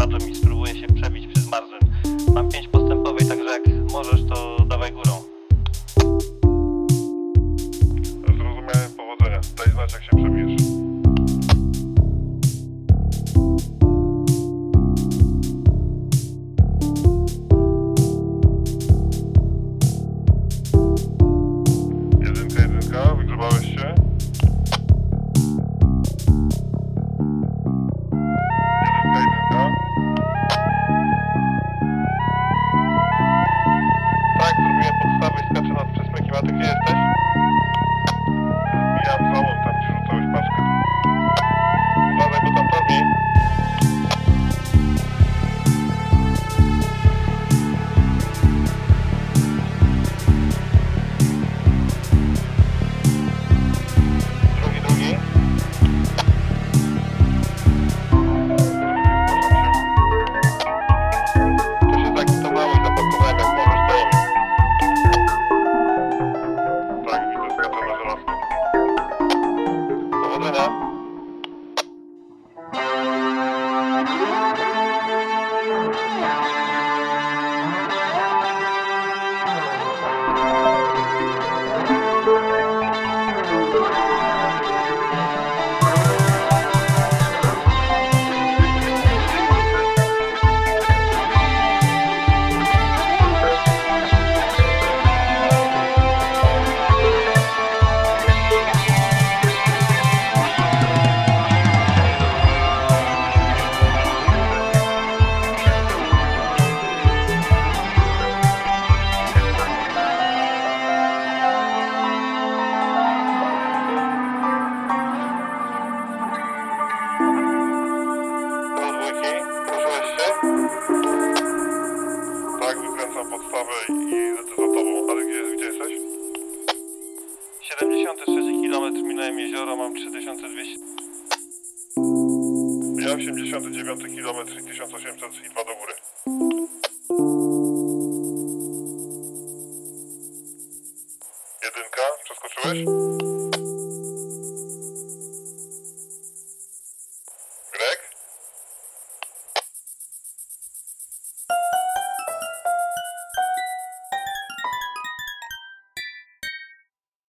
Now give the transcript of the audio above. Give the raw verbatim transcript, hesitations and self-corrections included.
wpadłem i spróbuję się przebić przez marżyn. Mam pięć postępowej, także jak możesz, to dawaj górą. Zrozumiałem, powodzenia. Daj znać, jak się przebijesz. Jedynka, jedynka, wygrzebałeś się? Jedynka, jedynka. Tak, zrobiłem podstawę i skaczę nad przesmykiem. A ty gdzie jesteś? Mijam załom, tam gdzie rzucałeś paczkę. Uważaj, bo tam torbi. Drugi, drugi. To się zakwitowało i zapakowałem, jak możesz, to jem. Tak, widzę, skaczę na żelazko. Powodzenia. Tak, wykręcam podstawę i lecę za tobą. Ale gdzie, gdzie jesteś? siedemdziesiąty trzeci kilometr, minąłem jezioro, mam trzy tysiące dwieście. Ja osiemdziesiąty dziewiąty kilometr i tysiąc osiemset i dwa do góry. Jedynka, przeskoczyłeś?